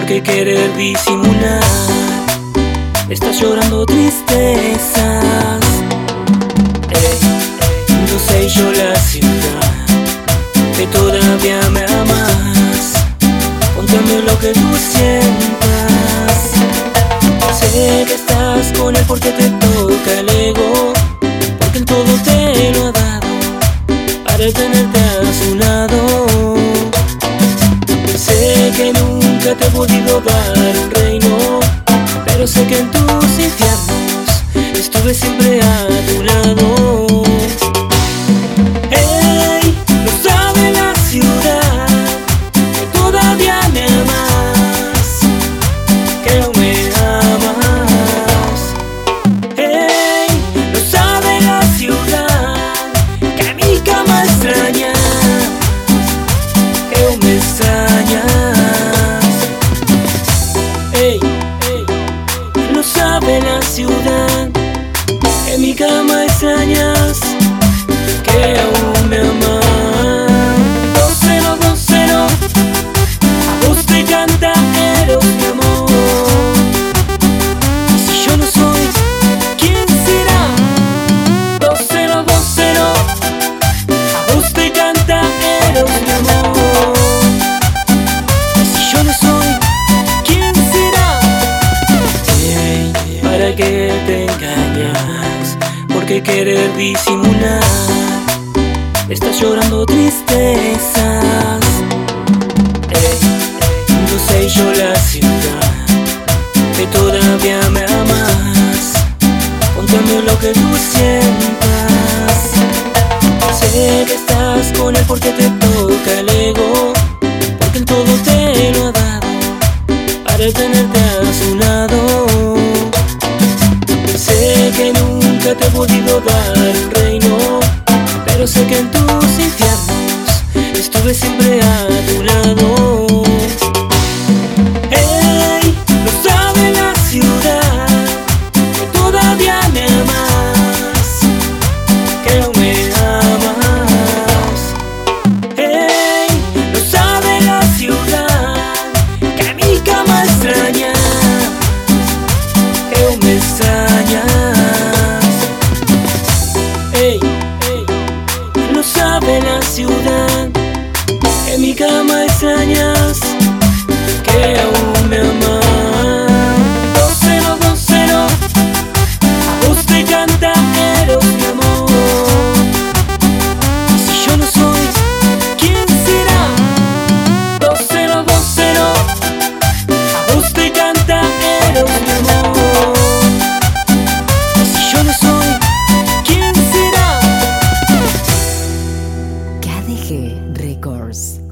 ¿Por qué querer disimular? Estás llorando tristezas. No sé yo la ciudad que todavía me amas. Contame lo que tú sientas. Sé que estás con él porque te toca el ego, porque él todo te lo ha dado para tenerte a su lado. Sé que nunca te he podido dar un reino, pero sé que en tus infiernos estuve siempre a tu lado. Hey, lo sabe la ciudad que todavía me amas, que aún me amas. Hey, lo sabe la ciudad que mi cama extraña, que aún me extrañas. Hey, lo sabe la ciudad que mi cama extrañas, que aún me amas. 2-0, 2-0, a vos te canta Eros, mi amor. Y si yo no soy, ¿quién será? 2-0, 2-0, a vos te canta Eros, mi amor. Y si yo no soy, ¿quién será? Hey, ¿para qué te engañas? ¿Por qué querer disimular? Estás llorando tristezas. No sé yo la ciudad que todavía me amas. Contame lo que tú sientas. Sé que estás con él porque te toca el ego, porque él todo te lo ha dado para tenerte a su lado. Sé que nunca te he podido dar un reino, pero sé que en tus infiernos estuve siempre a tu lado. Hey, lo sabe la ciudad que todavía me amas, que aún me amas. Hey, lo sabe la ciudad que mi cama extraña, que aún me extrañas. Hey, lo sabe la ciudad que mi cama extrañas, que aún me amas. 2-0, 2-0, a vos te canta Eros, mi amor. Y si yo no soy, ¿quién será? 2-0, 2-0, a vos te canta Eros, mi amor. Y si yo no soy, ¿quién será? KDG Records.